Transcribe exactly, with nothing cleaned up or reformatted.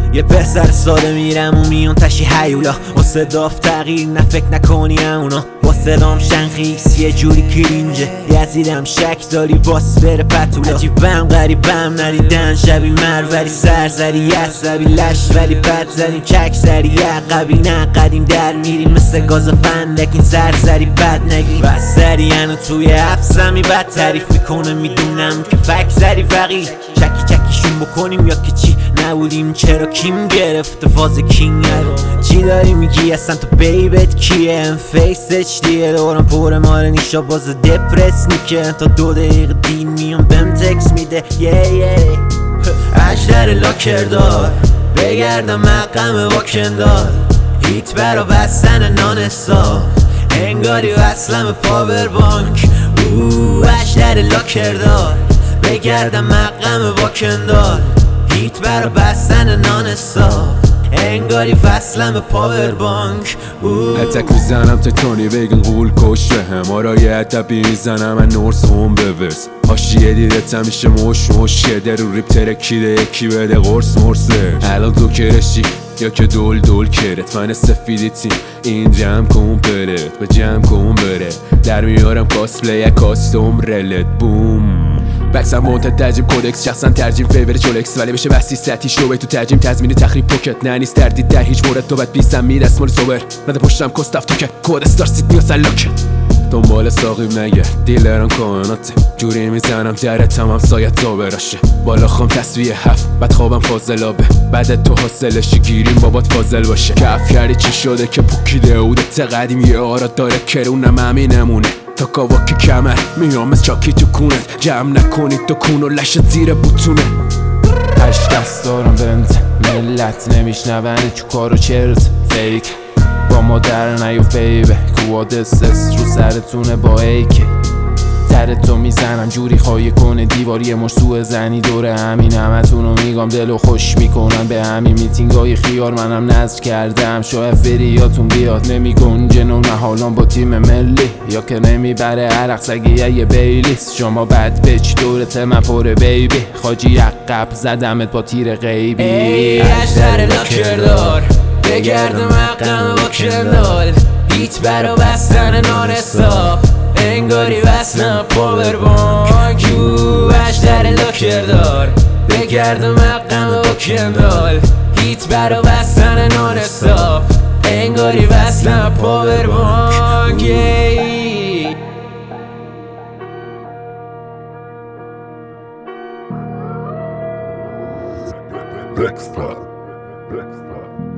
یه پسر ساده میرم و میون تشی هیولا واسه داف تغییر نه فکر نکنی همونا با صدام شنخیس یه جوری کرینجه یزیدم شک داری باس بره پتولا عجیبم غریبم ندیدن شبی مروری سرزری عصبی لش ولی بد زدیم چک زری عقبی نه قدیم در میریم مثل گاز فندک این سرزری بد نگیم بس زری هنو توی حفظمی بد تعریف میکنه میدونم که فک زری فقی چکی چکیشون بکنیم یا که چی نبودیم چرا کیم گرفته فاز کینگ چی داری میگی اصلا تو بیبت کیه ام فیس اچ دیه دورم پر ماره نیشا باز دپرس نیکه تا دو دقیقه دین میام بهم تکس میده یه یه اشتر لاکر دار بگردم مقام واکندار هیت برا بستن نانستا انگاری وصلم پاور بانک او اشتر لاکر دار بگردم مقام واکندار هیت برا بستن نانستا انگاری فصلم پاور بانک اتک میزنم تتانی بگن قول کش به هم آرای ادبی میزنم من نورس هم بورس هاشیه دیدت همیشه مش مشه در رو ریپ ترکیده یکی بده قرص مرسه الان تو کرشی یا که دول دول کرت من سفیدیتیم این جمع کن پرت به جمع کن بره در میارم کاسپلی کاستوم رلت بوم بکسم منتد ترجیم کودکس شخصا ترجیم فیور جولکس ولی بشه بستی ستیش رو تو ترجیم تزمینی تخریب پوکت نه نیست تردید در هیچ مورد تو بد بیستم میرس مال سوبر نده پشتم کستف تو که کود ستار سیت میاسن لکت دنبال ساقیم نگرد دیلران کائناته جوری میزنم درتم هم سایت تا براشه بالا خام تصویه هفت بعد خوابم فاضلابه بعد تو حاصلشی گیریم بابات فاضل باشه کف کردی چی شده که پوکیده اودت قدیم یه آرا داره کرونم همین نمونه تا کاواکی کمر میام از چاکی تو کونت جمع نکنید تو کون و لشت زیر بوتونه هشت دست دارم بنت ملت نمیشنونه چو کارو چرت فیک با مادر نیو بیبه کوادستس رو سرتونه با ایکه تر تو میزنم جوری خواهی کنه دیواری مرسوه زنی دوره همین همتونو میگم دلو خوش میکنن به همین میتینگای خیار منم نظر کردم شاید فریاتون بیاد نمیگنجه نو نهالان با تیم ملی یا که نمیبره عرق سگیه یه بیلیس شما بد بچ دورت من پر بیبی خاجی عقب زدمت با تیر غیبی ای اشتر لاکردار بگردم مقام واکندار هیت برا بستن نانستاپ انگاری وصلم پاور بانک یو اشتر لاکردار بگردم مقام واکندار هیت برا بستن نانستاپ انگاری وصلم پاور بانک Dexter, Dexter.